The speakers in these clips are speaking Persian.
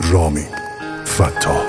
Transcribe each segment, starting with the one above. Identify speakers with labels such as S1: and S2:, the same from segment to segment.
S1: رامین فتاح.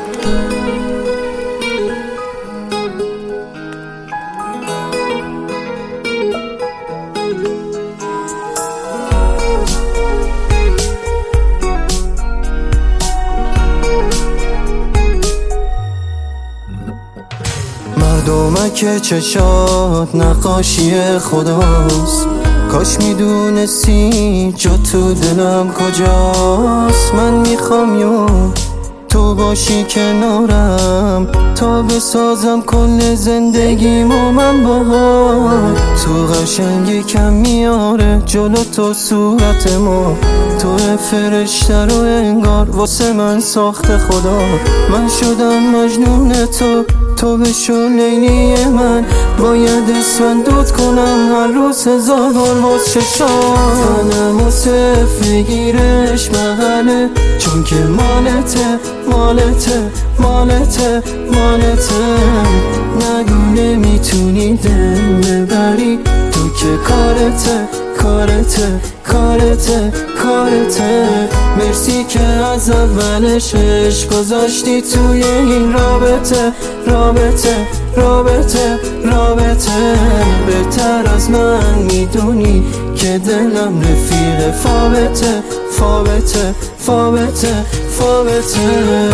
S2: مردمک چشات نقاشی خداست، کاش میدونستی جا تو دلم کجاست. من میخوام یون تو باشی کنارم تا بسازم کل زندگیمو من باهات. تو قشنگی کم میاره جلو تو صورتمو، تو فرشته رو انگار واسه من ساخته خدا. من شدم مجنون تو بشو لیلی من، باید اسفندود کنم هر روز 1000 بار واس چشام. تنمو صرف بگیرش محله، چون که مالته مالته مالته مالته. نگو نمیتونی دل ببری، تو که کارته کارته کارته کارته. مرسی که از اولش عشق گذاشتی توی این رابطه رابطه رابطه رابطه. بهتر از من میدونی که دلم رفیق فابته فابته فابته فابته.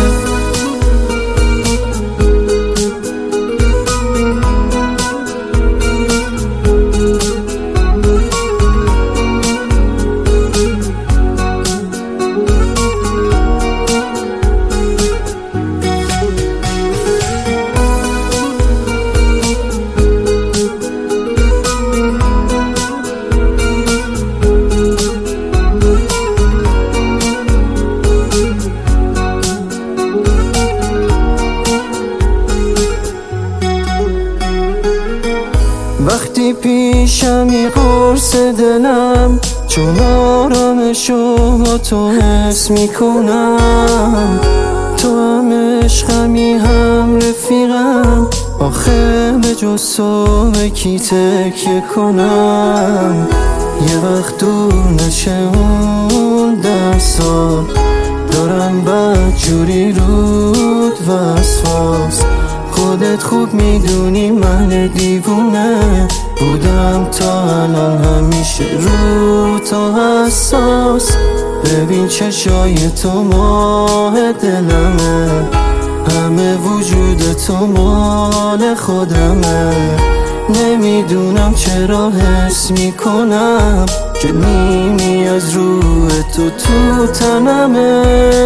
S2: وقتی پیشمی قرص دلم، چون آرامشو با تو حس میکنم. تو هم عشقمی هم رفیقم، آخه به جز تو به کی تکیه کنم. یه وقت دور نشه اون 10 سال، دارم بدجوری رود وسواس. خودت خوب میدونی من دیوونه بودم تا الان، همیشه رو تا حساس. ببین چشای تو ماه دلمه، همه وجود تو مال خودمه. نمیدونم چرا حس میکنم که نیمی از روح تو تنمه.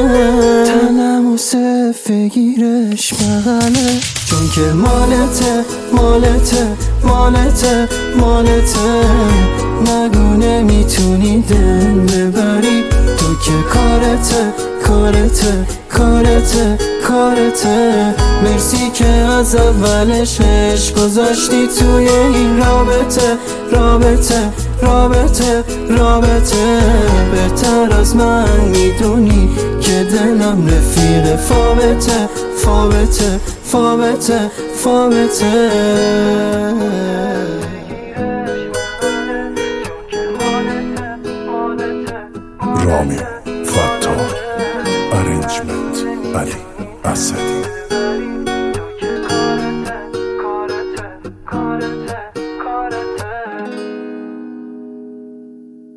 S2: تنمو صرف بگیرش بغله، چون که مالته مالته مالته مالته. نگو نمیتونی دل ببری، تو که کارته کارته کارته کارته. مرسی که از اولش عشق گذاشتی توی این رابطه رابطه رابطه رابطه. بهتر از من میدونی که دلم رفیق فابته فابته فابته فابته.
S1: رامین فتاح. ارنجمنت علی اسد.